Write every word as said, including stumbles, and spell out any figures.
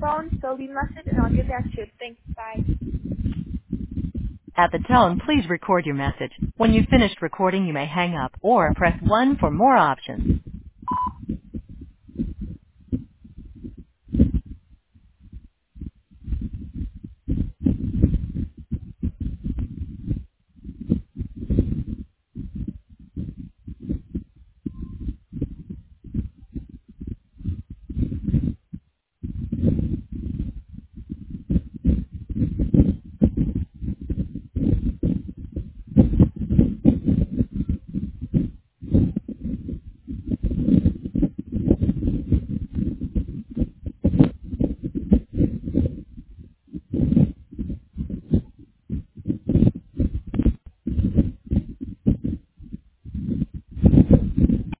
phone, so leave a message and I'll get back to you. Thanks. Bye. At the tone, please record your message. When you've finished recording, you may hang up or press one for more options.